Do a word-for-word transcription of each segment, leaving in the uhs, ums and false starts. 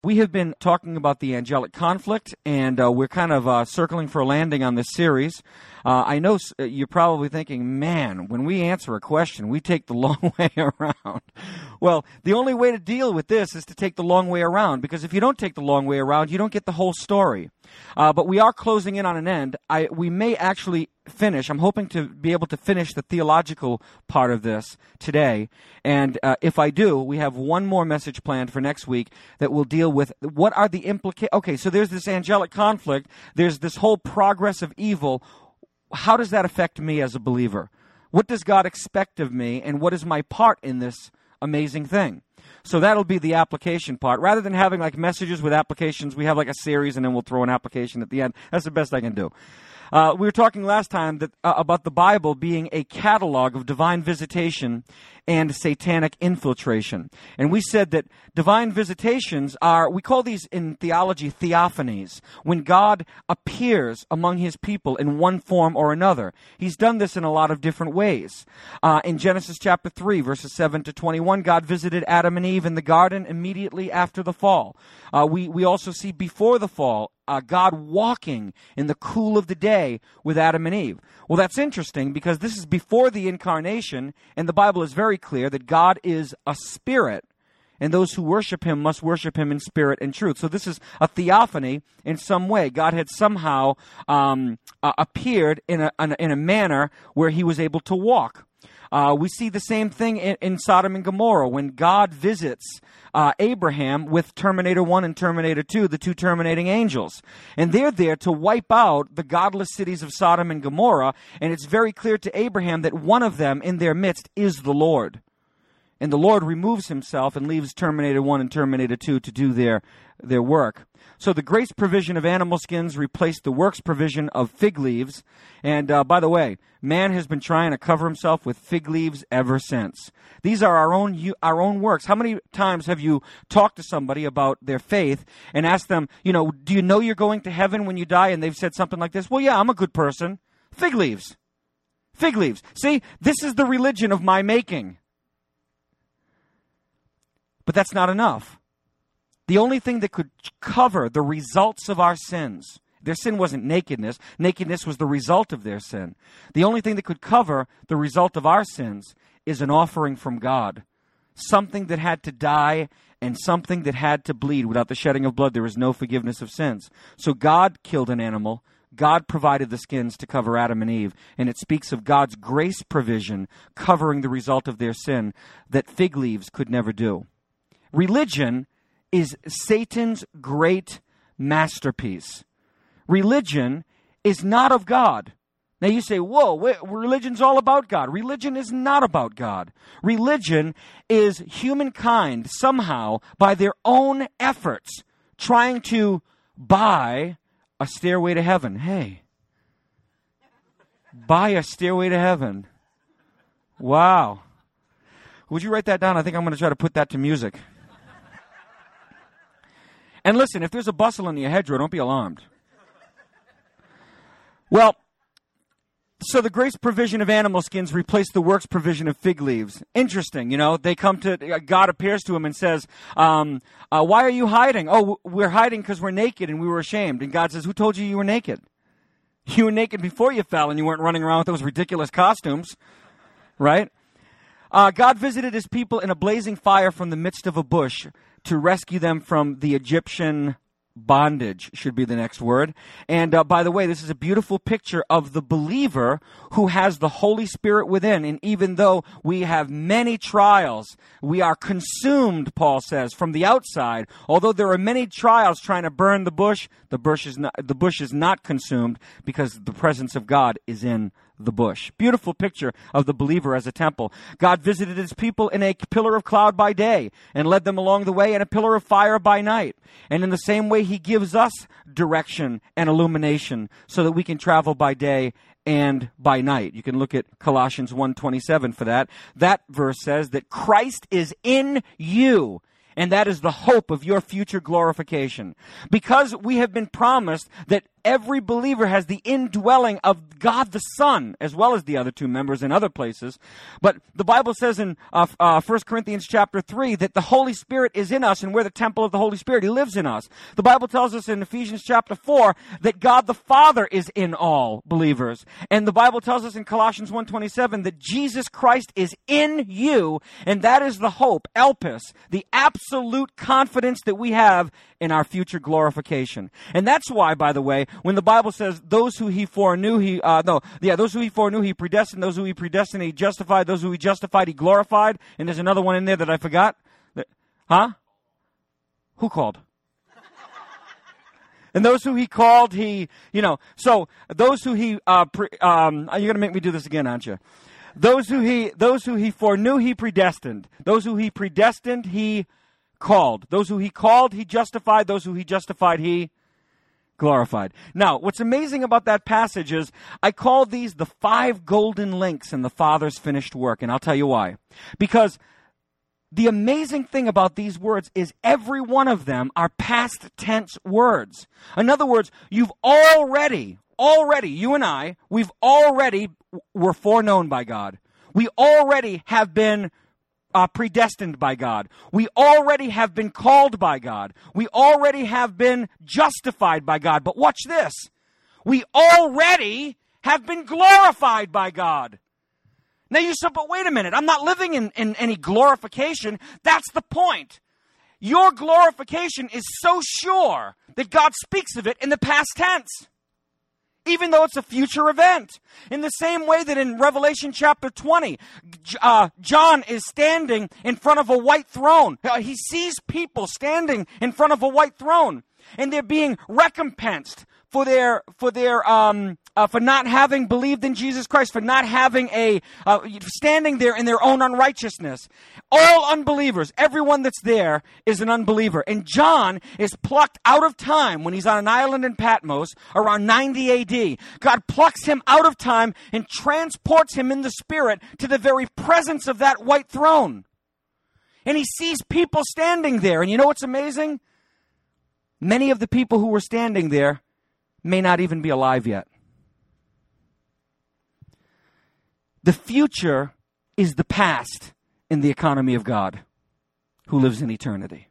we have been talking about the angelic conflict, and uh, we're kind of uh, circling for a landing on this series. Uh, I know s- you're probably thinking, man, when we answer a question, we take the long way around. Well, the only way to deal with this is to take the long way around, because if you don't take the long way around, you don't get the whole story. Uh, but we are closing in on an end. I, we may actually finish. I'm hoping to be able to finish the theological part of this today. And uh, if I do, we have one more message planned for next week that will deal with what are the implications. Okay, so there's this angelic conflict. There's this whole progress of evil. How does that affect me as a believer? What does God expect of me, and what is my part in this amazing thing? So that'll be the application part. Rather than having like messages with applications, we have like a series and then we'll throw an application at the end. That's the best I can do. Uh, we were talking last time that uh, about the Bible being a catalog of divine visitation and satanic infiltration. And we said that divine visitations are, we call these in theology theophanies, when God appears among his people in one form or another. He's done this in a lot of different ways. Uh, in Genesis chapter three, verses seven to twenty-one, God visited Adam and Eve in the garden immediately after the fall. Uh, we, we also see before the fall, Uh, God walking in the cool of the day with Adam and Eve. Well, that's interesting because this is before the incarnation, and the Bible is very clear that God is a spirit, and those who worship him must worship him in spirit and truth. So this is a theophany in some way. God had somehow um, uh, appeared in a, in a in a manner where he was able to walk. Uh, we see the same thing in, in Sodom and Gomorrah when God visits uh, Abraham with Terminator one and Terminator two, the two terminating angels. And they're there to wipe out the godless cities of Sodom and Gomorrah. And it's very clear to Abraham that one of them in their midst is the Lord. And the Lord removes himself and leaves Terminator one and Terminator two to do their, their work. So the grace provision of animal skins replaced the works provision of fig leaves. And uh, by the way, man has been trying to cover himself with fig leaves ever since. These are our own our own works. How many times have you talked to somebody about their faith and asked them, you know, do you know you're going to heaven when you die? And they've said something like this, well, yeah, I'm a good person. Fig leaves. Fig leaves. See, this is the religion of my making. But that's not enough. The only thing that could cover the results of our sins, their sin wasn't nakedness. Nakedness was the result of their sin. The only thing that could cover the result of our sins is an offering from God. Something that had to die and something that had to bleed. Without the shedding of blood, there is no forgiveness of sins. So God killed an animal. God provided the skins to cover Adam and Eve. And it speaks of God's grace provision covering the result of their sin that fig leaves could never do. Religion is Satan's great masterpiece. Religion is not of God. Now you say, whoa, wait, religion's all about God. Religion is not about God. Religion is humankind somehow, by their own efforts, trying to buy a stairway to heaven. Hey, buy a stairway to heaven. Wow. Would you write that down? I think I'm going to try to put that to music. And listen, if there's a bustle in your hedgerow, don't be alarmed. Well, so the grace provision of animal skins replaced the works provision of fig leaves. Interesting, you know, they come to, God appears to him and says, um, uh, why are you hiding? Oh, we're hiding because we're naked and we were ashamed. And God says, who told you you were naked? You were naked before you fell and you weren't running around with those ridiculous costumes, right? Uh, God visited his people in a blazing fire from the midst of a bush to rescue them from the Egyptian bondage, should be the next word. And uh, by the way, this is a beautiful picture of the believer who has the Holy Spirit within. And even though we have many trials, we are consumed, Paul says, from the outside. Although there are many trials trying to burn the bush, the bush is not, the bush is not consumed because the presence of God is in the bush. Beautiful picture of the believer as a temple. God visited his people in a pillar of cloud by day and led them along the way in a pillar of fire by night. And in the same way, he gives us direction and illumination so that we can travel by day and by night. You can look at Colossians one twenty-seven for that. That verse says that Christ is in you, and that is the hope of your future glorification. Because we have been promised that Every believer has the indwelling of God the Son, as well as the other two members in other places. But the Bible says in uh, uh, First Corinthians chapter three that the Holy Spirit is in us, and we're the temple of the Holy Spirit. He lives in us. The Bible tells us in Ephesians chapter four that God the Father is in all believers. And the Bible tells us in Colossians one twenty-seven that Jesus Christ is in you, and that is the hope, elpis, the absolute confidence that we have in our future glorification. And that's why, by the way, when the Bible says those who he foreknew, he, uh, no, yeah, those who he foreknew, he predestined, those who he predestined, he justified, those who he justified, he glorified, and there's another one in there that I forgot. Huh? Who called? And those who he called, he, you know, so those who he, uh, pre, um, you're going to make me do this again, aren't you? Those who he, those who he foreknew, he predestined. Those who he predestined, he called. Those who he called, he justified. Those who he justified, he glorified. Now, what's amazing about that passage is I call these the five golden links in the Father's finished work, and I'll tell you why. Because the amazing thing about these words is every one of them are past tense words. In other words, you've already, already, you and I, we've already were foreknown by God. We already have been Uh, predestined by God. We already have been called by God. We already have been justified by God. But watch this. We already have been glorified by God. Now you said, but wait a minute. I'm not living in, in any glorification. That's the point. Your glorification is so sure that God speaks of it in the past tense, even though it's a future event. In the same way that in Revelation chapter twenty, uh, John is standing in front of a white throne. Uh, he sees people standing in front of a white throne, and they're being recompensed for their for their um uh, for not having believed in Jesus Christ, for not having a uh, standing there in their own unrighteousness. All unbelievers, everyone that's there is an unbeliever. And John is plucked out of time when he's on an island in Patmos around ninety A D. God plucks him out of time and transports him in the spirit to the very presence of that white throne. And he sees people standing there. And you know what's amazing? Many of the people who were standing there may not even be alive yet. The future is the past in the economy of God, who lives in eternity.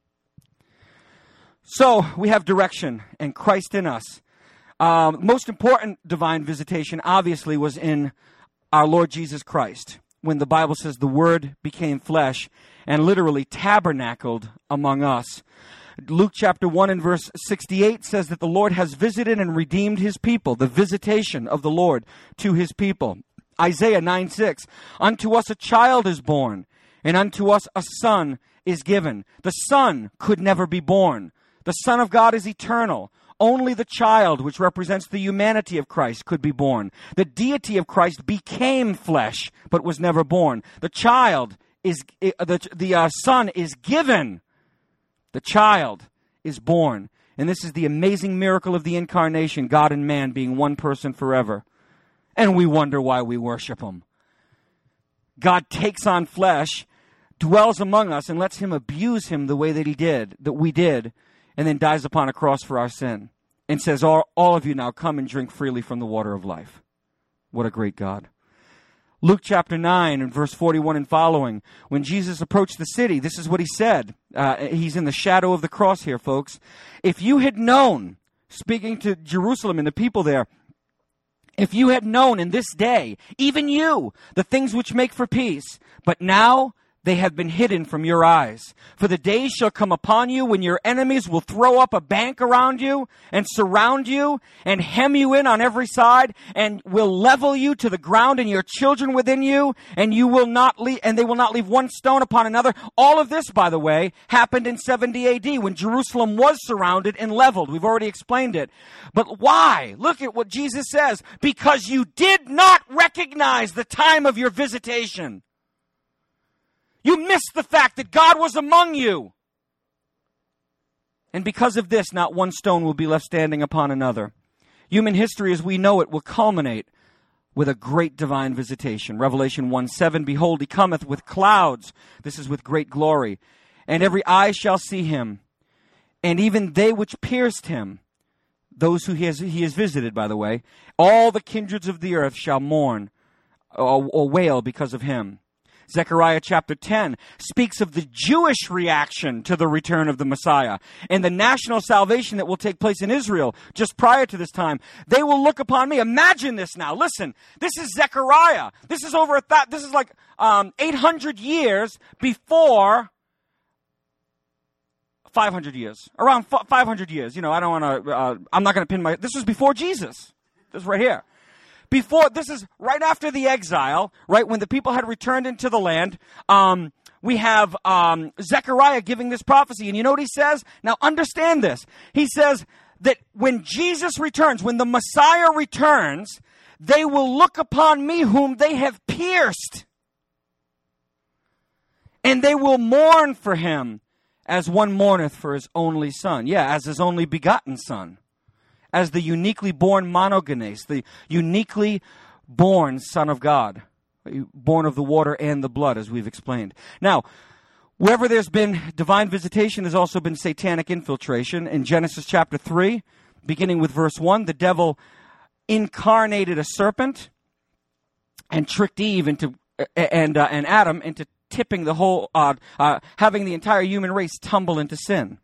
So we have direction and Christ in us. Um, most important divine visitation, obviously, was in our Lord Jesus Christ, when the Bible says the Word became flesh and literally tabernacled among us. Luke chapter one and verse sixty-eight says that the Lord has visited and redeemed his people, the visitation of the Lord to his people. Isaiah nine six, unto us a child is born, and unto us a son is given. The son could never be born. The Son of God is eternal. Only the child, which represents the humanity of Christ, could be born. The deity of Christ became flesh, but was never born. The child is, the, the uh, son is given. The child is born. And this is the amazing miracle of the incarnation, God and man being one person forever. And we wonder why we worship him. God takes on flesh, dwells among us, and lets him abuse him the way that he did, that we did, and then dies upon a cross for our sin. And says, all, all of you now come and drink freely from the water of life. What a great God. Luke chapter nine and verse forty-one and following. When Jesus approached the city, this is what he said. Uh, he's in the shadow of the cross here, folks. If you had known, speaking to Jerusalem and the people there, if you had known in this day, even you, the things which make for peace, but now they have been hidden from your eyes. For the days shall come upon you when your enemies will throw up a bank around you and surround you and hem you in on every side and will level you to the ground and your children within you, and you will not leave, and they will not leave one stone upon another. All of this, by the way, happened in seventy A D when Jerusalem was surrounded and leveled. We've already explained it. But why? Look at what Jesus says. Because you did not recognize the time of your visitation. You missed the fact that God was among you. And because of this, not one stone will be left standing upon another. Human history as we know it will culminate with a great divine visitation. Revelation one seven, behold, he cometh with clouds. This is with great glory. And every eye shall see him. And even they which pierced him. those who he has, he has visited, by the way. All the kindreds of the earth shall mourn or, or wail because of him. Zechariah chapter ten speaks of the Jewish reaction to the return of the Messiah and the national salvation that will take place in Israel just prior to this time. They will look upon me. Imagine this now. Listen, this is Zechariah. This is over a th- this is like um, eight hundred years before five hundred years. Around f- five hundred years. You know, I don't want to, uh, I'm not going to pin my, this was before Jesus. This is right here. Before, this is right after the exile, right, when the people had returned into the land. Um, we have um, Zechariah giving this prophecy. And you know what he says? Now, understand this. He says that when Jesus returns, when the Messiah returns, they will look upon me whom they have pierced. And they will mourn for him as one mourneth for his only son. Yeah, as his only begotten son. As the uniquely born monogenes, the uniquely born Son of God, born of the water and the blood, as we've explained. Now, wherever there's been divine visitation, there's also been satanic infiltration. In Genesis chapter three, beginning with verse one, the devil incarnated a serpent and tricked Eve into and uh, and Adam into tipping the whole, uh, uh, having the entire human race tumble into sin.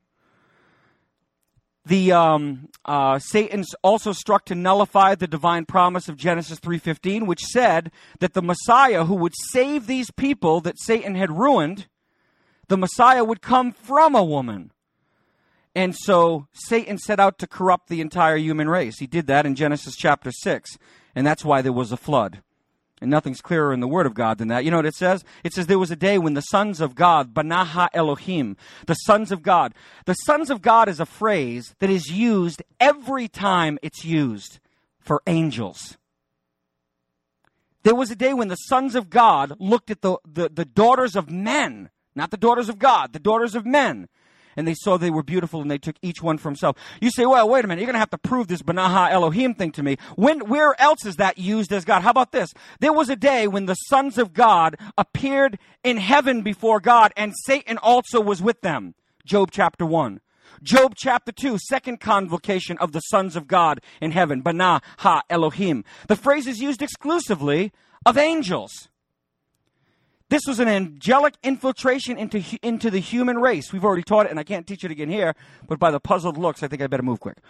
The um, uh, Satan also struck to nullify the divine promise of Genesis three fifteen, which said that the Messiah who would save these people that Satan had ruined, the Messiah would come from a woman. And so Satan set out to corrupt the entire human race. He did that in Genesis chapter six, and that's why there was a flood. And nothing's clearer in the Word of God than that. You know what it says? It says there was a day when the sons of God, Banaha Elohim, the sons of God. The sons of God is a phrase that is used every time it's used for angels. There was a day when the sons of God looked at the, the, the daughters of men, not the daughters of God, the daughters of men. And they saw they were beautiful, and they took each one for himself. You say, well, wait a minute, you're going to have to prove this Banaha Elohim thing to me. When, where else is that used as God? How about this? There was a day when the sons of God appeared in heaven before God, and Satan also was with them. Job chapter one. Job chapter two, second convocation of the sons of God in heaven. Banaha Elohim. The phrase is used exclusively of angels. This was an angelic infiltration into, into the human race. We've already taught it, and I can't teach it again here, but by the puzzled looks, I think I better move quick.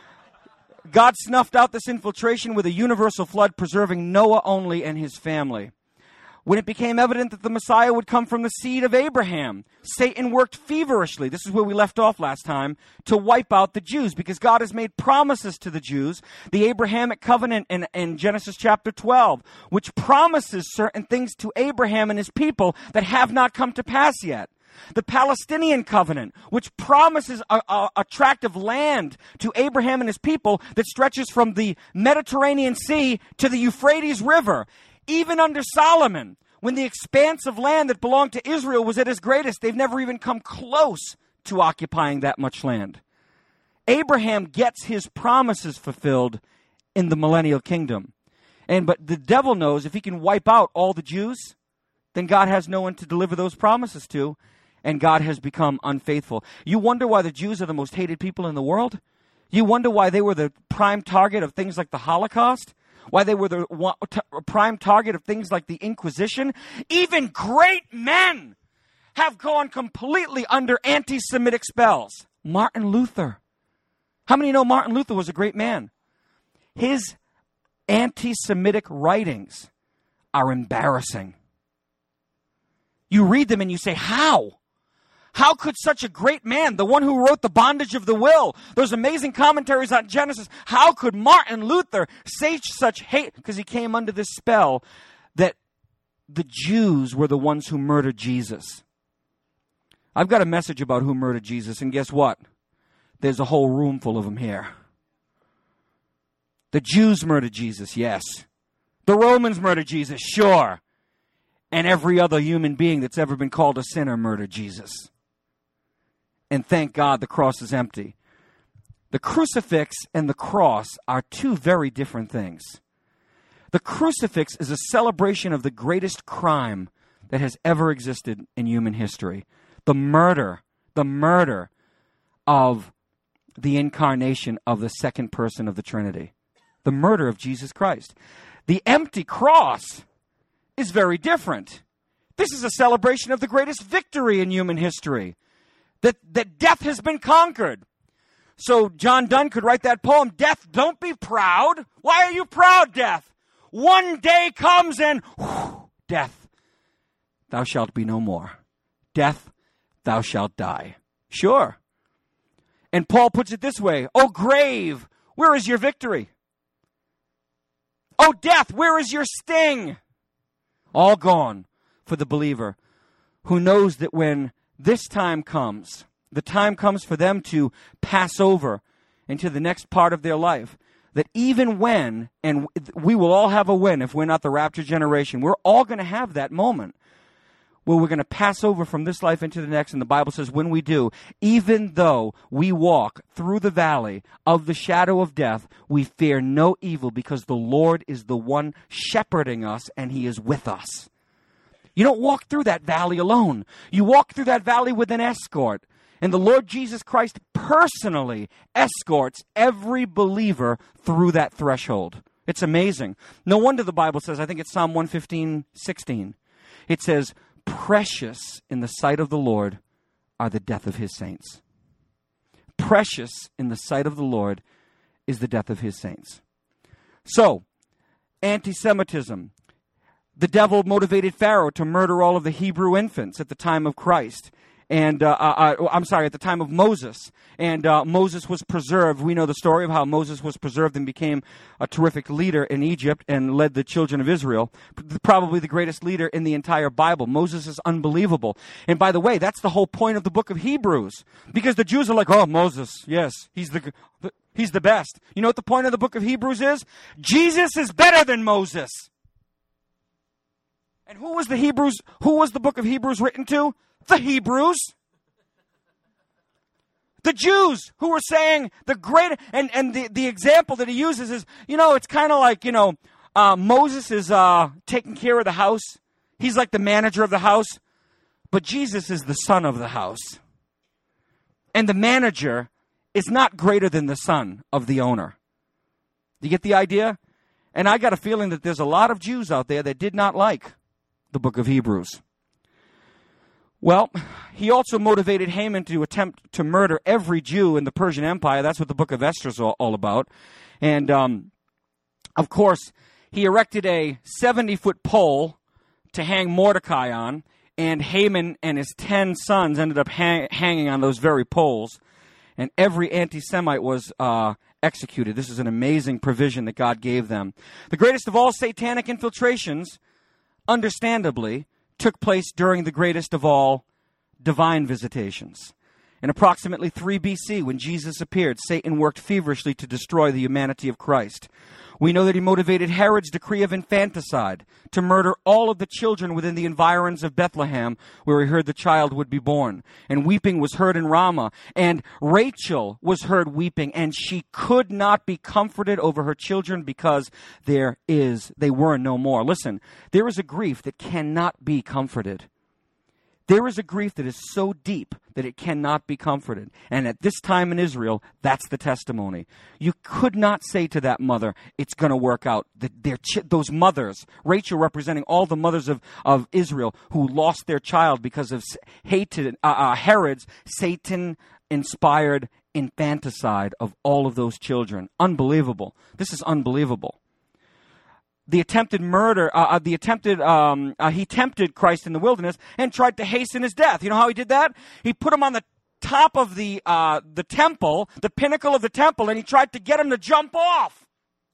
God snuffed out this infiltration with a universal flood, preserving Noah only and his family. When it became evident that the Messiah would come from the seed of Abraham, Satan worked feverishly, this is where we left off last time, to wipe out the Jews, because God has made promises to the Jews, the Abrahamic covenant in, in Genesis chapter twelve, which promises certain things to Abraham and his people that have not come to pass yet. The Palestinian covenant, which promises a, a, a tract of land to Abraham and his people that stretches from the Mediterranean Sea to the Euphrates River. Even under Solomon, when the expanse of land that belonged to Israel was at its greatest, they've never even come close to occupying that much land. Abraham gets his promises fulfilled in the millennial kingdom. And but the devil knows if he can wipe out all the Jews, then God has no one to deliver those promises to, and God has become unfaithful. You wonder why the Jews are the most hated people in the world? You wonder why they were the prime target of things like the Holocaust? Why they were the prime target of things like the Inquisition? Even great men have gone completely under anti-Semitic spells. Martin Luther. How many know Martin Luther was a great man? His anti-Semitic writings are embarrassing. You read them and you say, how? How could such a great man, the one who wrote The Bondage of the Will, those amazing commentaries on Genesis, how could Martin Luther say such hate? Because he came under this spell that the Jews were the ones who murdered Jesus. I've got a message about who murdered Jesus, and guess what? There's a whole room full of them here. The Jews murdered Jesus, yes. The Romans murdered Jesus, sure. And every other human being that's ever been called a sinner murdered Jesus. And thank God the cross is empty. The crucifix and the cross are two very different things. The crucifix is a celebration of the greatest crime that has ever existed in human history. The murder, the murder of the incarnation of the second person of the Trinity, the murder of Jesus Christ. The empty cross is very different. This is a celebration of the greatest victory in human history, that, that death has been conquered. So John Donne could write that poem, "Death, don't be proud. Why are you proud, death? One day comes and, whew, death, thou shalt be no more. Death, thou shalt die." Sure. And Paul puts it this way, "O grave, where is your victory? O death, where is your sting?" All gone for the believer who knows that when this time comes, the time comes for them to pass over into the next part of their life, that even when, and we will all have a when if we're not the rapture generation, we're all going to have that moment where we're going to pass over from this life into the next. And the Bible says when we do, even though we walk through the valley of the shadow of death, we fear no evil because the Lord is the one shepherding us and he is with us. You don't walk through that valley alone. You walk through that valley with an escort. And the Lord Jesus Christ personally escorts every believer through that threshold. It's amazing. No wonder the Bible says, I think it's Psalm one fifteen, sixteen. It says, "Precious in the sight of the Lord are the death of his saints." Precious in the sight of the Lord is the death of his saints. So, anti-Semitism. The devil motivated Pharaoh to murder all of the Hebrew infants at the time of Christ. And, uh, uh, I'm sorry, at the time of Moses. And uh, Moses was preserved. We know the story of how Moses was preserved and became a terrific leader in Egypt and led the children of Israel. Probably the greatest leader in the entire Bible. Moses is unbelievable. And by the way, that's the whole point of the book of Hebrews. Because the Jews are like, oh, Moses, yes, he's the, the he's the best. You know what the point of the book of Hebrews is? Jesus is better than Moses. And who was the Hebrews, who was the book of Hebrews written to? The Hebrews. The Jews who were saying the great, and, and the, the example that he uses is, you know, it's kind of like, you know, uh, Moses is uh, taking care of the house. He's like the manager of the house. But Jesus is the son of the house. And the manager is not greater than the son of the owner. Do you get the idea? And I got a feeling that there's a lot of Jews out there that did not like the book of Hebrews. Well, he also motivated Haman to attempt to murder every Jew in the Persian Empire. That's what the book of Esther is all, all about. And, um, of course, he erected a seventy-foot pole to hang Mordecai on, and Haman and his ten sons ended up hang, hanging on those very poles, and every anti-Semite was uh, executed. This is an amazing provision that God gave them. The greatest of all satanic infiltrations, understandably, took place during the greatest of all divine visitations. In approximately three B C, when Jesus appeared, Satan worked feverishly to destroy the humanity of Christ. We know that he motivated Herod's decree of infanticide to murder all of the children within the environs of Bethlehem, where he heard the child would be born. And weeping was heard in Ramah. And Rachel was heard weeping, and she could not be comforted over her children because there is, they were no more. Listen, there is a grief that cannot be comforted. There is a grief that is so deep that it cannot be comforted. And at this time in Israel, that's the testimony. You could not say to that mother, it's going to work out. Their ch- those mothers, Rachel representing all the mothers of, of Israel who lost their child because of hated, uh, uh, Herod's Satan-inspired infanticide of all of those children. Unbelievable. This is unbelievable. The attempted murder, uh, the attempted, um, uh, he tempted Christ in the wilderness and tried to hasten his death. You know how he did that? He put him on the top of the, uh, the temple, the pinnacle of the temple, and he tried to get him to jump off.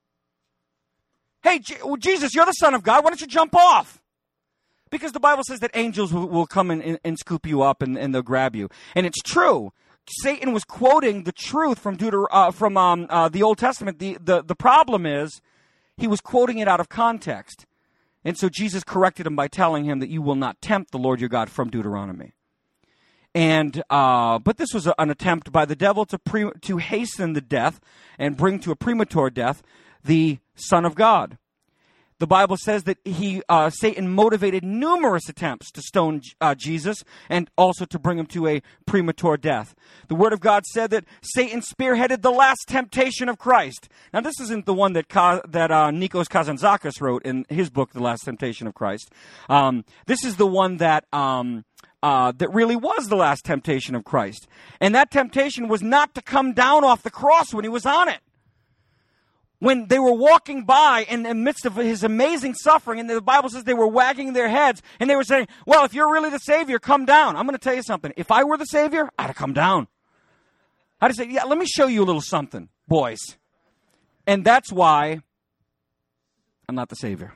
Hey, G- Jesus, you're the Son of God. Why don't you jump off? Because the Bible says that angels will, will come and, and, and scoop you up and, and they'll grab you. And it's true. Satan was quoting the truth from Deuter- uh, from um, uh, the Old Testament. The, the, the problem is, he was quoting it out of context. And so Jesus corrected him by telling him that you will not tempt the Lord your God from Deuteronomy. And uh, but this was a, an attempt by the devil to pre, to hasten the death and bring to a premature death the Son of God. The Bible says that he, uh, Satan motivated numerous attempts to stone uh, Jesus and also to bring him to a premature death. The Word of God said that Satan spearheaded the last temptation of Christ. Now, this isn't the one that Ka- that uh, Nikos Kazantzakis wrote in his book, The Last Temptation of Christ. Um, this is the one that um, uh, that really was the last temptation of Christ. And that temptation was not to come down off the cross when he was on it. When they were walking by in the midst of his amazing suffering, and the Bible says they were wagging their heads, and they were saying, well, if you're really the Savior, come down. I'm going to tell you something. If I were the Savior, I'd have come down. I'd have said, yeah, let me show you a little something, boys. And that's why I'm not the Savior.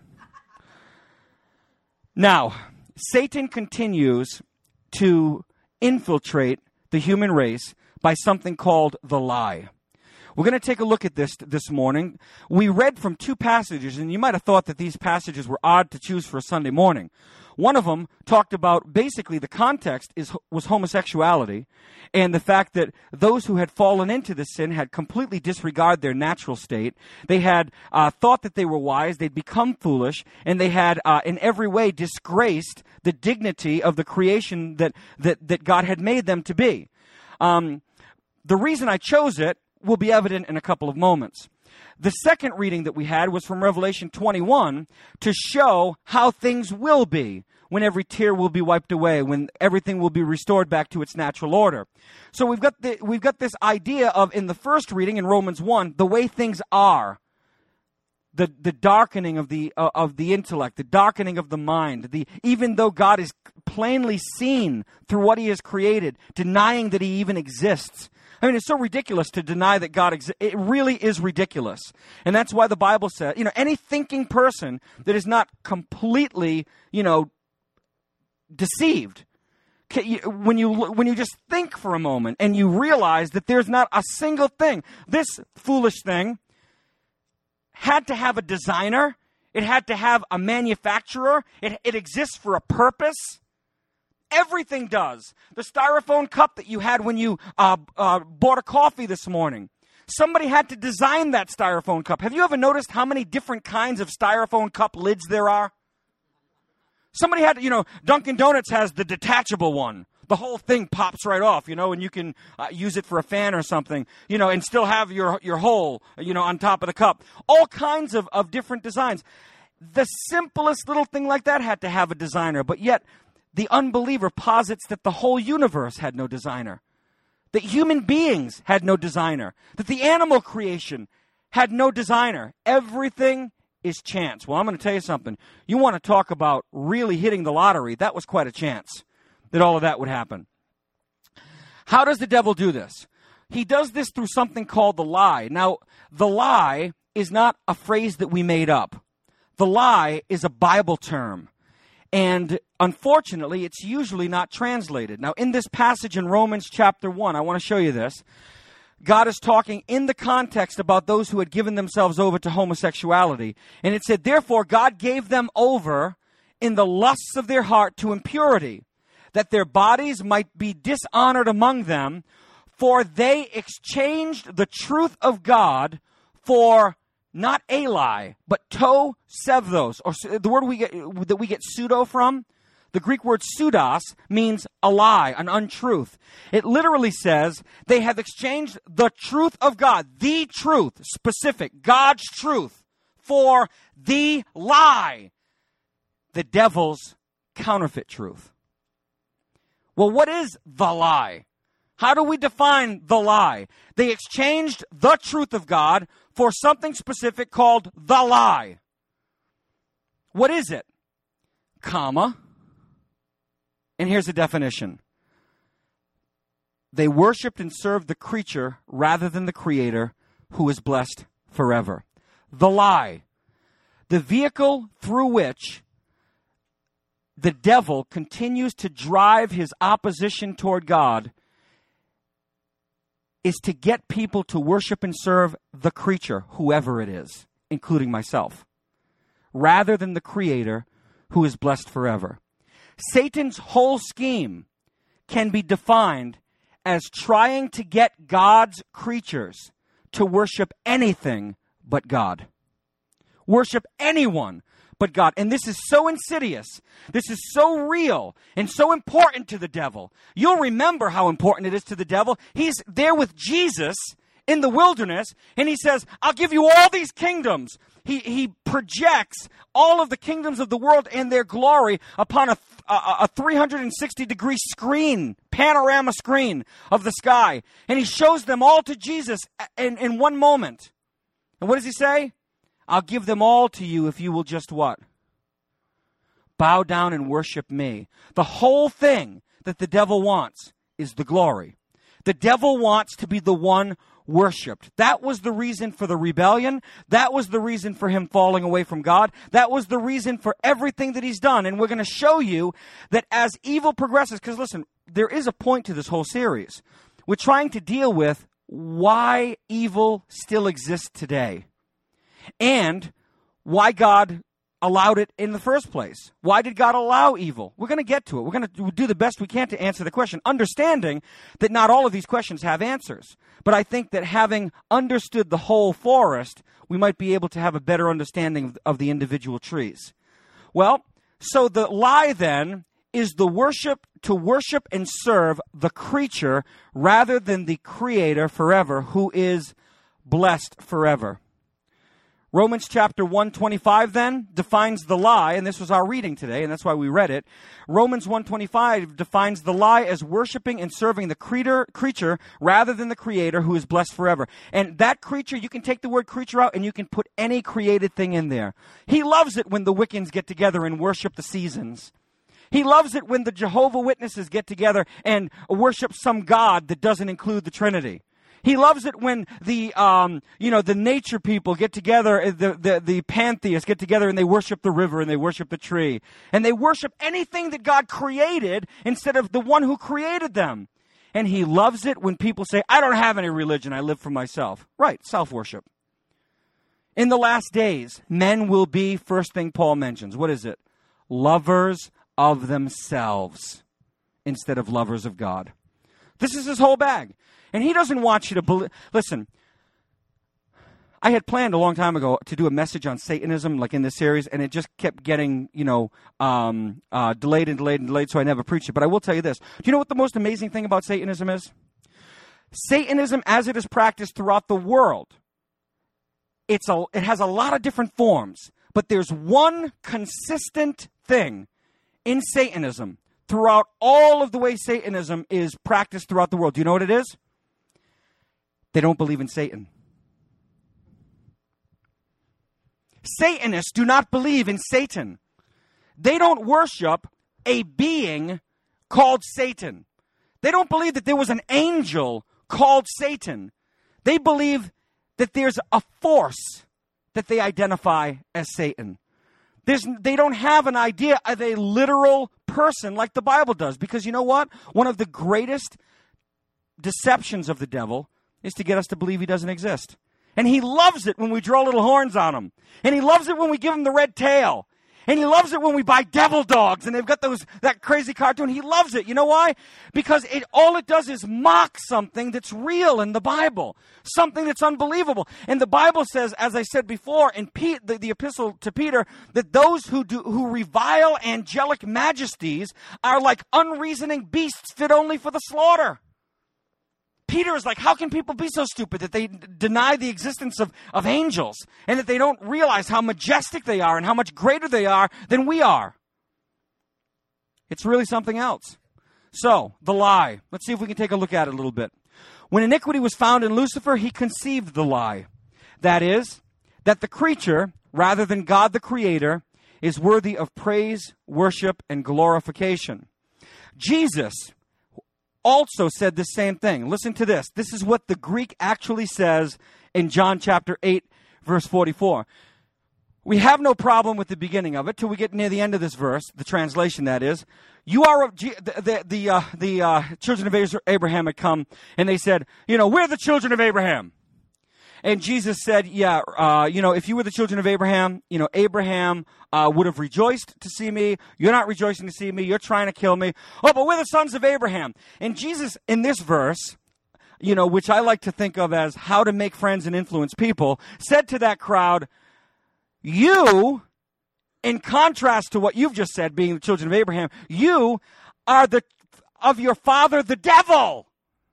Now, Satan continues to infiltrate the human race by something called the lie. We're going to take a look at this this morning. We read from two passages, and you might have thought that these passages were odd to choose for a Sunday morning. One of them talked about, basically, the context is was homosexuality, and the fact that those who had fallen into this sin had completely disregarded their natural state. They had uh, thought that they were wise, they'd become foolish, and they had uh, in every way disgraced the dignity of the creation that, that, that God had made them to be. Um, the reason I chose it will be evident in a couple of moments. The second reading that we had was from Revelation twenty-one to show how things will be when every tear will be wiped away, when everything will be restored back to its natural order. So we've got the, we've got this idea of, in the first reading in Romans one, the way things are. The, the darkening of the uh, of the intellect, the darkening of the mind, the even though God is plainly seen through what he has created, denying that he even exists. I mean, it's so ridiculous to deny that God exists. It really is ridiculous. And that's why the Bible says, you know, any thinking person that is not completely, you know, deceived, when you when you just think for a moment and you realize that there's not a single thing, this foolish thing had to have a designer, it had to have a manufacturer, it, it exists for a purpose. Everything does. The styrofoam cup that you had when you uh, uh, bought a coffee this morning. Somebody had to design that styrofoam cup. Have you ever noticed how many different kinds of styrofoam cup lids there are? Somebody had to, you know, Dunkin' Donuts has the detachable one. The whole thing pops right off, you know, and you can uh, use it for a fan or something, you know, and still have your your hole, you know, on top of the cup. All kinds of, of different designs. The simplest little thing like that had to have a designer, but yet the unbeliever posits that the whole universe had no designer, that human beings had no designer, that the animal creation had no designer. Everything is chance. Well, I'm going to tell you something. You want to talk about really hitting the lottery. That was quite a chance that all of that would happen. How does the devil do this? He does this through something called the lie. Now, the lie is not a phrase that we made up. The lie is a Bible term. And unfortunately, it's usually not translated. Now, in this passage in Romans chapter one, I want to show you this. God is talking in the context about those who had given themselves over to homosexuality. And it said, therefore, God gave them over in the lusts of their heart to impurity, that their bodies might be dishonored among them, for they exchanged the truth of God for not a lie, but to pseudos, or the word we get, that we get pseudo from. The Greek word pseudos means a lie, an untruth. It literally says they have exchanged the truth of God, the truth, specific, God's truth, for the lie, the devil's counterfeit truth. Well, what is the lie? How do we define the lie? They exchanged the truth of God for something specific called the lie. What is it? Comma. And here's the definition. They worshiped and served the creature rather than the Creator, who is blessed forever. The lie. The vehicle through which the devil continues to drive his opposition toward God is to get people to worship and serve the creature, whoever it is, including myself, rather than the Creator, who is blessed forever. Satan's whole scheme can be defined as trying to get God's creatures to worship anything but God. Worship anyone but God. And this is so insidious. This is so real and so important to the devil. You'll remember how important it is to the devil. He's there with Jesus in the wilderness, and he says, I'll give you all these kingdoms. He he projects all of the kingdoms of the world and their glory upon a, a, a three hundred sixty degree screen, panorama screen of the sky. And he shows them all to Jesus in, in one moment. And what does he say? I'll give them all to you if you will just what? Bow down and worship me. The whole thing that the devil wants is the glory. The devil wants to be the one worshipped. That was the reason for the rebellion. That was the reason for him falling away from God. That was the reason for everything that he's done. And we're going to show you that as evil progresses, because listen, there is a point to this whole series. We're trying to deal with why evil still exists today and why God allowed it in the first place. Why did God allow evil? We're going to get to it. We're going to do the best we can to answer the question, understanding that not all of these questions have answers. But I think that having understood the whole forest, we might be able to have a better understanding of, of the individual trees. Well, so the lie then is the worship, to worship and serve the creature rather than the Creator forever, who is blessed forever. Romans chapter one twenty-five then defines the lie, and this was our reading today, and that's why we read it. Romans one twenty-five defines the lie as worshiping and serving the creator, creature rather than the Creator, who is blessed forever. And that creature, you can take the word creature out and you can put any created thing in there. He loves it when the Wiccans get together and worship the seasons. He loves it when the Jehovah Witnesses get together and worship some God that doesn't include the Trinity. He loves it when the, um, you know, the nature people get together, the, the, the pantheists get together and they worship the river and they worship the tree. And they worship anything that God created instead of the one who created them. And he loves it when people say, I don't have any religion, I live for myself. Right, self-worship. In the last days, men will be, first thing Paul mentions, what is it? Lovers of themselves instead of lovers of God. This is his whole bag. And he doesn't want you to believe. Listen, I had planned a long time ago to do a message on Satanism, like in this series, and it just kept getting, you know, um, uh, delayed and delayed and delayed, so I never preached it. But I will tell you this. Do you know what the most amazing thing about Satanism is? Satanism, as it is practiced throughout the world, it's a, it has a lot of different forms, but there's one consistent thing in Satanism throughout all of the way Satanism is practiced throughout the world. Do you know what it is? They don't believe in Satan. Satanists do not believe in Satan. They don't worship a being called Satan. They don't believe that there was an angel called Satan. They believe that there's a force that they identify as Satan. There's, they don't have an idea of a literal person like the Bible does. Because you know what? One of the greatest deceptions of the devil is to get us to believe he doesn't exist. And he loves it when we draw little horns on him. And he loves it when we give him the red tail. And he loves it when we buy devil dogs and they've got those that crazy cartoon. He loves it. You know why? Because it all it does is mock something that's real in the Bible. Something that's unbelievable. And the Bible says, as I said before in Pete, the, the epistle to Peter, that those who do who revile angelic majesties are like unreasoning beasts fit only for the slaughter. Peter is like, how can people be so stupid that they d- deny the existence of, of angels and that they don't realize how majestic they are and how much greater they are than we are? It's really something else. So, the lie. Let's see if we can take a look at it a little bit. When iniquity was found in Lucifer, he conceived the lie. That is, that the creature, rather than God the Creator, is worthy of praise, worship, and glorification. Jesus also said the same thing. Listen to this. This is what the Greek actually says in John chapter eight, verse forty-four. We have no problem with the beginning of it till we get near the end of this verse, the translation that is. You are, the, the, the, uh, the uh, children of Abraham had come and they said, you know, we're the children of Abraham. And Jesus said, yeah, uh, you know, if you were the children of Abraham, you know, Abraham uh, would have rejoiced to see me. You're not rejoicing to see me. You're trying to kill me. Oh, but we're the sons of Abraham. And Jesus, in this verse, you know, which I like to think of as how to make friends and influence people, said to that crowd, you In contrast to what you've just said, being the children of Abraham, you are the of your father, the devil.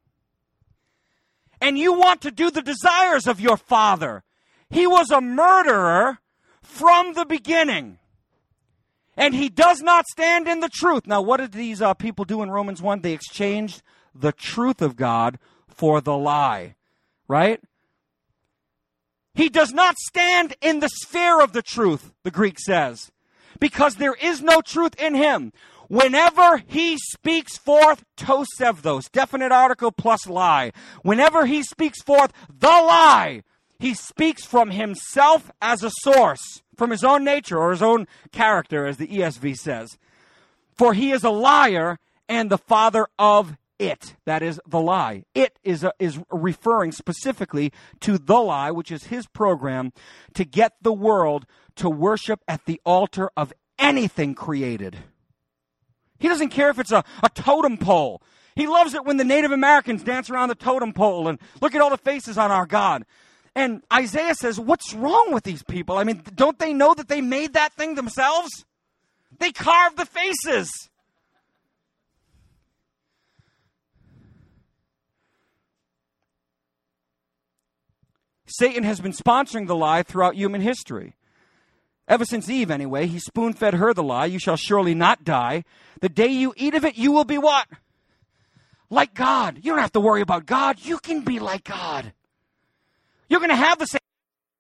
And you want to do the desires of your father. He was a murderer from the beginning. And he does not stand in the truth. Now, what did these uh, people do in Romans one? They exchanged the truth of God for the lie. Right? He does not stand in the sphere of the truth, the Greek says, because there is no truth in him. Whenever he speaks forth, tosevdos, definite article plus lie. Whenever he speaks forth the lie, he speaks from himself as a source, from his own nature or his own character, as the E S V says. For he is a liar and the father of it. That is the lie. It is a, is referring specifically to the lie, which is his program to get the world to worship at the altar of anything created. He doesn't care if it's a, a totem pole. He loves it when the Native Americans dance around the totem pole and look at all the faces on our God. And Isaiah says, what's wrong with these people? I mean, don't they know that they made that thing themselves? They carved the faces. Satan has been sponsoring the lie throughout human history. Ever since Eve, anyway, he spoon-fed her the lie, you shall surely not die. The day you eat of it, you will be what? Like God. You don't have to worry about God. You can be like God. You're going to have the same.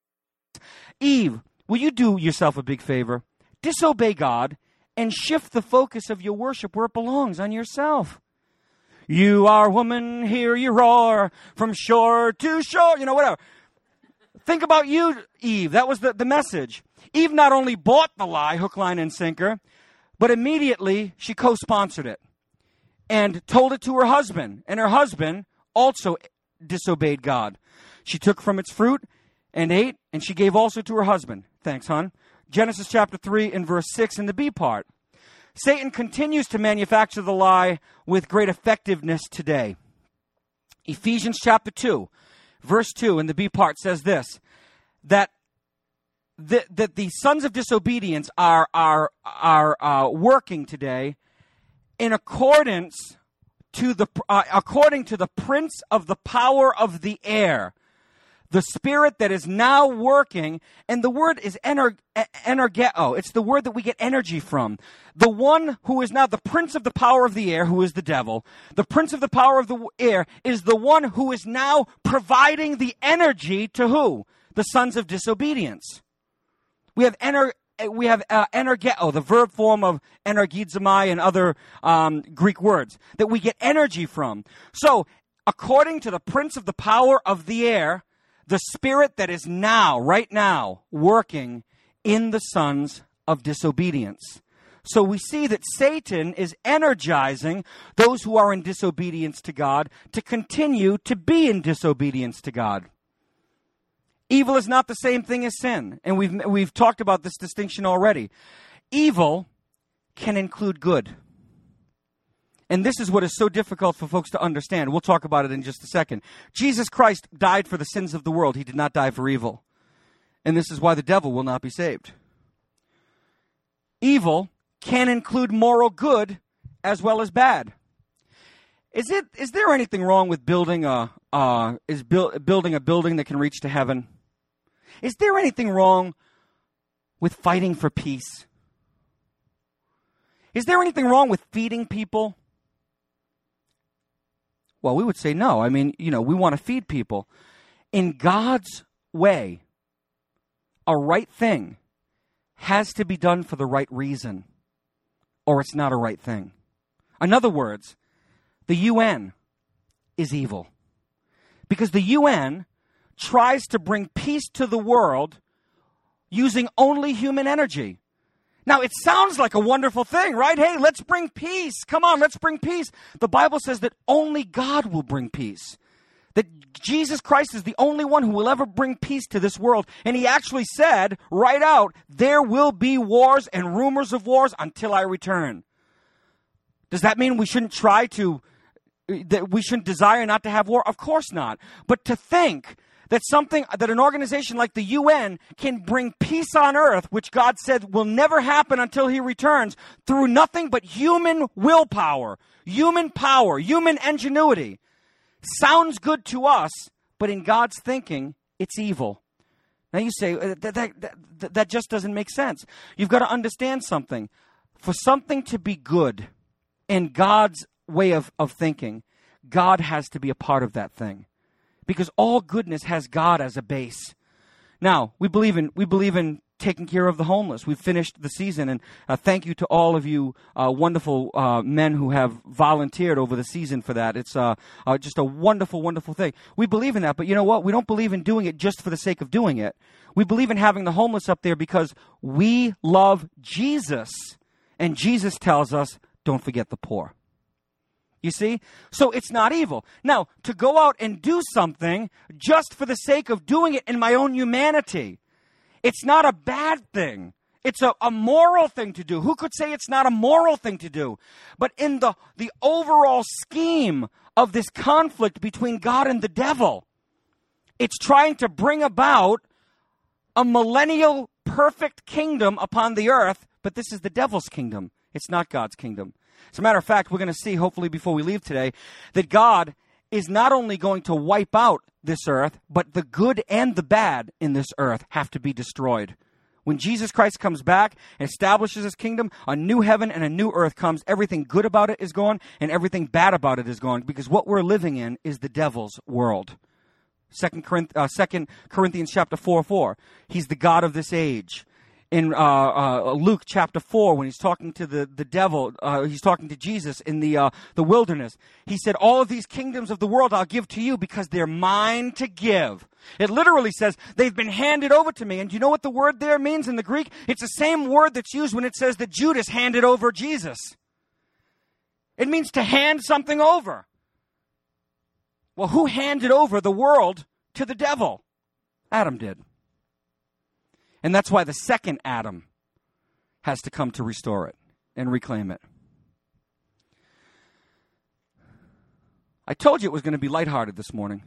Eve, will you do yourself a big favor? Disobey God and shift the focus of your worship where it belongs, on yourself. You are woman, hear you roar, from shore to shore, you know, whatever. Think about you, Eve. That was the, the message. Eve not only bought the lie, hook, line, and sinker, but immediately she co-sponsored it and told it to her husband. And her husband also disobeyed God. She took from its fruit and ate, and she gave also to her husband. Thanks, hon. Genesis chapter three and verse six in the B part. Satan continues to manufacture the lie with great effectiveness today. Ephesians chapter two. Verse two in the B part says this, that the, that the sons of disobedience are, are, are uh, working today in accordance to the, uh, according to the prince of the power of the air, the spirit that is now working, and the word is ener, energeo. It's the word that we get energy from. The one who is now the prince of the power of the air, who is the devil, the prince of the power of the air is the one who is now providing the energy to who? The sons of disobedience. We have ener, we have uh, energeo, the verb form of energizomai and other um, Greek words that we get energy from. So, according to the prince of the power of the air, the spirit that is now, right now, working in the sons of disobedience. So we see that Satan is energizing those who are in disobedience to God to continue to be in disobedience to God. Evil is not the same thing as sin, and we've we've talked about this distinction already. Evil can include good. And this is what is so difficult for folks to understand. We'll talk about it in just a second. Jesus Christ died for the sins of the world. He did not die for evil. And this is why the devil will not be saved. Evil can include moral good as well as bad. Is it? Is there anything wrong with building a uh, is bu- building a building that can reach to heaven? Is there anything wrong with fighting for peace? Is there anything wrong with feeding people? Well, we would say no. I mean, you know, we want to feed people. In God's way, a right thing has to be done for the right reason, or it's not a right thing. In other words, the U N is evil. Because the U N tries to bring peace to the world using only human energy. Now, it sounds like a wonderful thing, right? Hey, let's bring peace. Come on, let's bring peace. The Bible says that only God will bring peace. That Jesus Christ is the only one who will ever bring peace to this world. And he actually said right out, there will be wars and rumors of wars until I return. Does that mean we shouldn't try to that we shouldn't desire not to have war? Of course not. But to think that something, that an organization like the U N can bring peace on earth, which God said will never happen until he returns, through nothing but human willpower, human power, human ingenuity, sounds good to us, but in God's thinking, it's evil. Now you say, that, that, that, that just doesn't make sense. You've got to understand something. For something to be good in God's way of, of thinking, God has to be a part of that thing. Because all goodness has God as a base. Now, we believe in we believe in taking care of the homeless. We've finished the season, and uh, thank you to all of you uh, wonderful uh, men who have volunteered over the season for that. It's uh, uh, just a wonderful, wonderful thing. We believe in that, but you know what? We don't believe in doing it just for the sake of doing it. We believe in having the homeless up there because we love Jesus, and Jesus tells us, don't forget the poor. You see? So it's not evil. Now, to go out and do something just for the sake of doing it in my own humanity, it's not a bad thing. It's a, a moral thing to do. Who could say it's not a moral thing to do? But in the, the overall scheme of this conflict between God and the devil, it's trying to bring about a millennial perfect kingdom upon the earth, but this is the devil's kingdom. It's not God's kingdom. As a matter of fact, we're going to see, hopefully before we leave today, that God is not only going to wipe out this earth, but the good and the bad in this earth have to be destroyed. When Jesus Christ comes back and establishes his kingdom, a new heaven and a new earth comes. Everything good about it is gone, and everything bad about it is gone, because what we're living in is the devil's world. Second Corinthians chapter four four. He's the God of this age. In uh, uh, Luke chapter four, when he's talking to the, the devil, uh, he's talking to Jesus in the uh, the wilderness. He said, all of these kingdoms of the world I'll give to you because they're mine to give. It literally says they've been handed over to me. And do you know what the word there means in the Greek? It's the same word that's used when it says that Judas handed over Jesus. It means to hand something over. Well, who handed over the world to the devil? Adam did. And that's why the second Adam has to come to restore it and reclaim it. I told you it was going to be lighthearted this morning.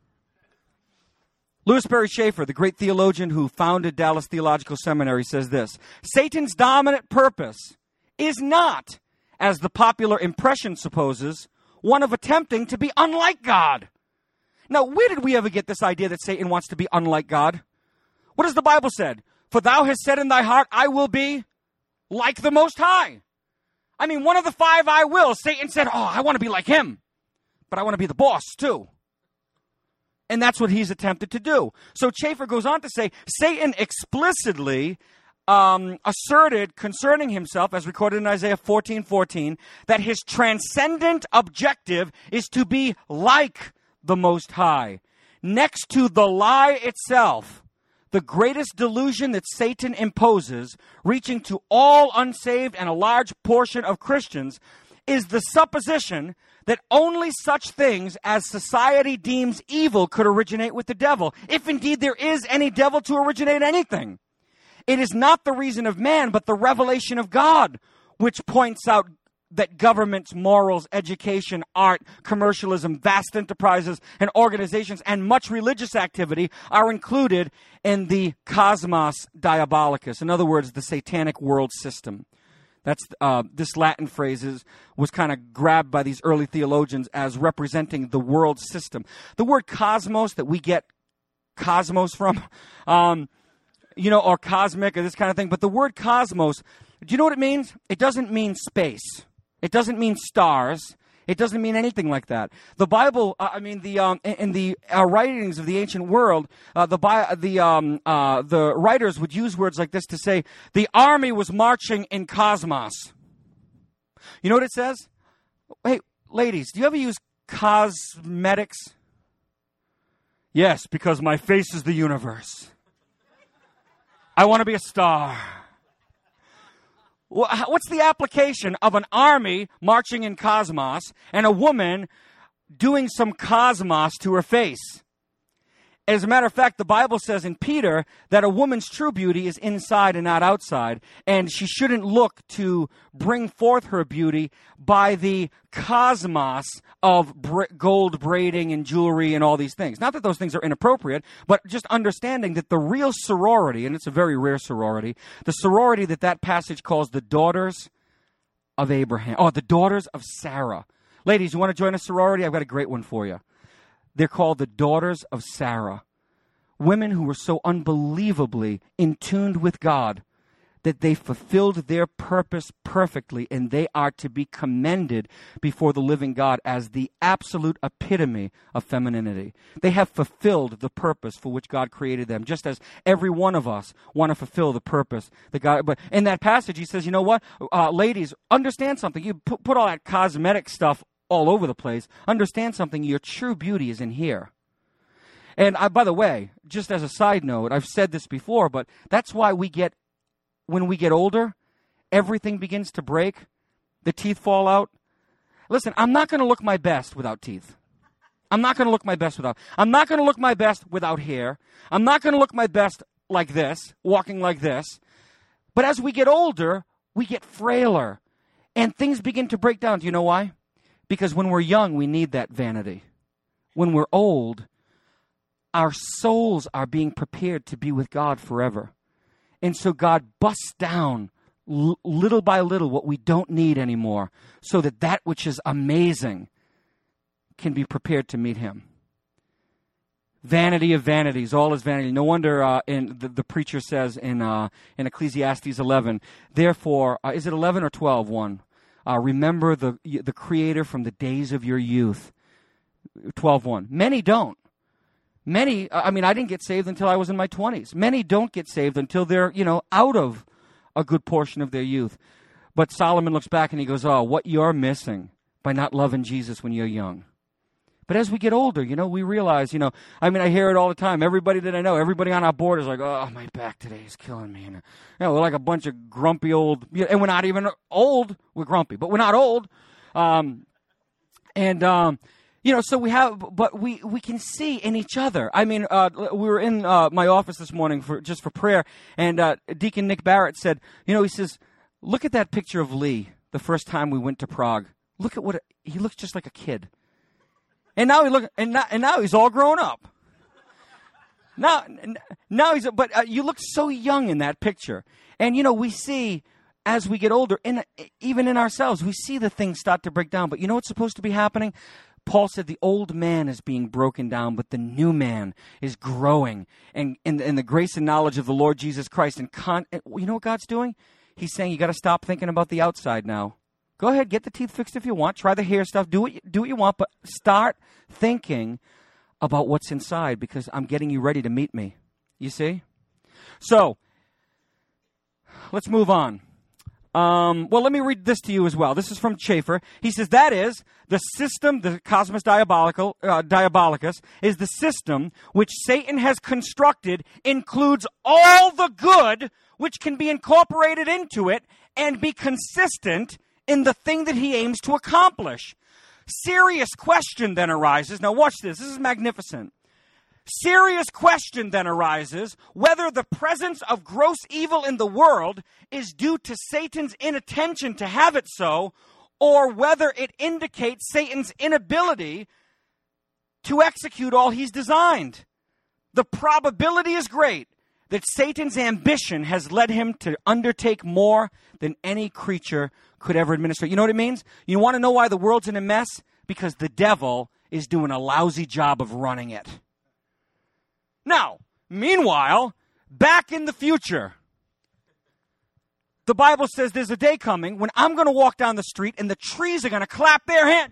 Louis Perry Schaeffer, the great theologian who founded Dallas Theological Seminary, says this: Satan's dominant purpose is not, as the popular impression supposes, one of attempting to be unlike God. Now, where did we ever get this idea that Satan wants to be unlike God? What does the Bible say? For thou hast said in thy heart, I will be like the Most High. I mean, one of the five I wills, Satan said, oh, I want to be like him. But I want to be the boss too. And that's what he's attempted to do. So Schaeffer goes on to say, Satan explicitly um, asserted concerning himself, as recorded in Isaiah fourteen fourteen, that his transcendent objective is to be like the Most High. Next to the lie itself, the greatest delusion that Satan imposes, reaching to all unsaved and a large portion of Christians, is the supposition that only such things as society deems evil could originate with the devil, if indeed there is any devil to originate anything. It is not the reason of man, but the revelation of God, which points out that governments, morals, education, art, commercialism, vast enterprises, and organizations, and much religious activity are included in the cosmos diabolicus. In other words, the satanic world system. That's uh, this Latin phrase is, was kind of grabbed by these early theologians as representing the world system. The word cosmos that we get cosmos from, um, you know, or cosmic or this kind of thing, but the word cosmos, do you know what it means? It doesn't mean space. It doesn't mean stars. It doesn't mean anything like that. The Bible, uh, I mean, the um, in the uh, writings of the ancient world, uh, the the um, uh, the writers would use words like this to say the army was marching in cosmos. You know what it says? Hey, ladies, do you ever use cosmetics? Yes, because my face is the universe. I want to be a star. What's the application of an army marching in cosmos and a woman doing some cosmos to her face? As a matter of fact, the Bible says in Peter that a woman's true beauty is inside and not outside, and she shouldn't look to bring forth her beauty by the cosmos of br- gold braiding and jewelry and all these things. Not that those things are inappropriate, but just understanding that the real sorority, and it's a very rare sorority, the sorority that that passage calls the daughters of Abraham, oh, the daughters of Sarah. Ladies, you want to join a sorority? I've got a great one for you. They're called the daughters of Sarah. Women who were so unbelievably in tune with God that they fulfilled their purpose perfectly, and they are to be commended before the living God as the absolute epitome of femininity. They have fulfilled the purpose for which God created them, just as every one of us want to fulfill the purpose that God. But in that passage, he says, you know what, uh, ladies, understand something. You put, put all that cosmetic stuff all over the place. Understand something. Your true beauty is in here. And I, by the way, just as a side note, I've said this before, but that's why we get, when we get older, everything begins to break. The teeth fall out. Listen, I'm not going to look my best without teeth. I'm not going to look my best without. I'm not going to look my best without hair. I'm not going to look my best like this, walking like this. But as we get older, we get frailer, and things begin to break down. Do you know why? Because when we're young, we need that vanity. When we're old, our souls are being prepared to be with God forever. And so God busts down l- little by little what we don't need anymore, so that that which is amazing can be prepared to meet him. Vanity of vanities, all is vanity. No wonder uh, in the, the preacher says in uh, in Ecclesiastes eleven, therefore, uh, is it eleven or twelve, one? Uh, remember the the Creator from the days of your youth. twelve one. Many don't. Many, I mean, I didn't get saved until I was in my twenties. Many don't get saved until they're, you know, out of a good portion of their youth. But Solomon looks back and he goes, oh, what you're missing by not loving Jesus when you're young. But as we get older, you know, we realize, you know, I mean, I hear it all the time. Everybody that I know, everybody on our board is like, oh, my back today is killing me. And, you know, we're like a bunch of grumpy old, and we're not even old. We're grumpy, but we're not old. Um, and, um, you know, so we have, but we, we can see in each other. I mean, uh, we were in uh, my office this morning for just for prayer, and uh, Deacon Nick Barrett said, you know, he says, look at that picture of Lee the first time we went to Prague. Look at what, a, he looks just like a kid. And now he look, and now, and now he's all grown up. Now, now he's, but uh, you look so young in that picture. And, you know, we see, as we get older, in, even in ourselves, we see the things start to break down. But you know what's supposed to be happening? Paul said the old man is being broken down, but the new man is growing. And in, in the grace and knowledge of the Lord Jesus Christ. And con- you know what God's doing? He's saying you got to stop thinking about the outside now. Go ahead, get the teeth fixed if you want. Try the hair stuff. Do what you, do what you want, but start thinking about what's inside, because I'm getting you ready to meet me. You see? So, let's move on. Um, well, let me read this to you as well. This is from Schaeffer. He says, that is, the system, the Cosmos Diabolical, uh, Diabolicus, is the system which Satan has constructed, includes all the good which can be incorporated into it and be consistent in the thing that he aims to accomplish. Serious question then arises. Now watch this. This is magnificent. Serious question then arises whether the presence of gross evil in the world is due to Satan's inattention to have it so, or whether it indicates Satan's inability to execute all he's designed. The probability is great that Satan's ambition has led him to undertake more than any creature could ever administer. You know what it means? You want to know why the world's in a mess? Because the devil is doing a lousy job of running it. Now, meanwhile, back in the future, the Bible says there's a day coming when I'm going to walk down the street and the trees are going to clap their hands.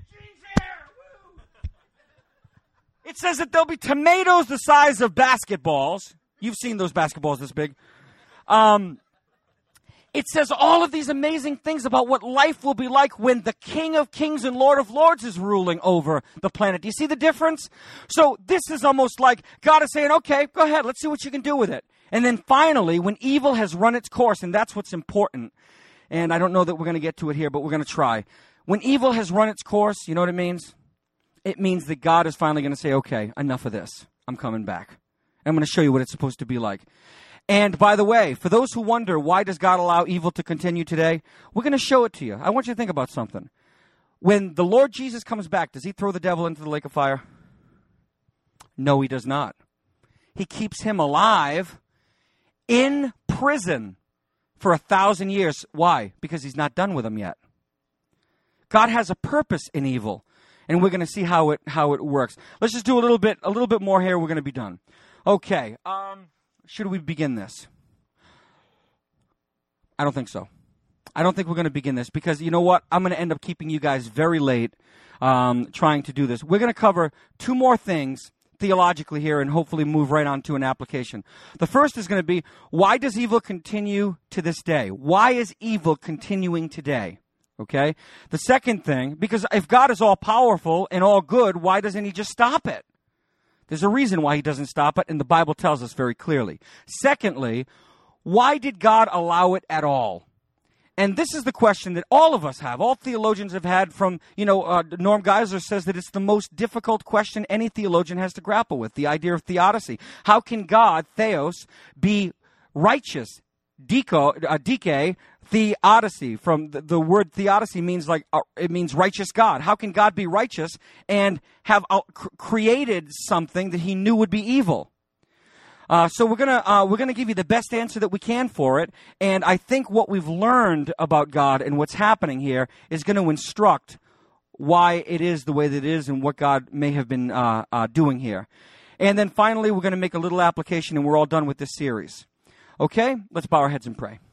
It says that there'll be tomatoes the size of basketballs. You've seen those basketballs this big. Um, it says all of these amazing things about what life will be like when the King of Kings and Lord of Lords is ruling over the planet. Do you see the difference? So this is almost like God is saying, okay, go ahead, let's see what you can do with it. And then finally, when evil has run its course, and that's what's important, and I don't know that we're going to get to it here, but we're going to try. When evil has run its course, you know what it means? It means that God is finally going to say, okay, enough of this. I'm coming back. I'm going to show you what it's supposed to be like. And by the way, for those who wonder, why does God allow evil to continue today? We're going to show it to you. I want you to think about something. When the Lord Jesus comes back, does he throw the devil into the lake of fire? No, he does not. He keeps him alive in prison for a thousand years. Why? Because he's not done with him yet. God has a purpose in evil, and we're going to see how it how it works. Let's just do a little bit a little bit more here. We're going to be done. Okay. Um, should we begin this? I don't think so. I don't think we're going to begin this because you know what? I'm going to end up keeping you guys very late um, trying to do this. We're going to cover two more things theologically here and hopefully move right on to an application. The first is going to be, why does evil continue to this day? Why is evil continuing today? Okay? The second thing, because if God is all powerful and all good, why doesn't he just stop it? There's a reason why he doesn't stop it, and the Bible tells us very clearly. Secondly, why did God allow it at all? And this is the question that all of us have. All theologians have had from, you know, uh, Norm Geisler says that it's the most difficult question any theologian has to grapple with, the idea of theodicy. How can God, theos, be righteous? Deco, uh, dike, theodicy. From the, the word theodicy means like, uh, it means righteous God. How can God be righteous and have uh, cr- created something that he knew would be evil? Uh, so we're gonna uh, we're gonna give you the best answer that we can for it, and I think what we've learned about God and what's happening here is going to instruct why it is the way that it is and what God may have been uh, uh, doing here. And then finally, we're going to make a little application, and we're all done with this series. Okay, let's bow our heads and pray.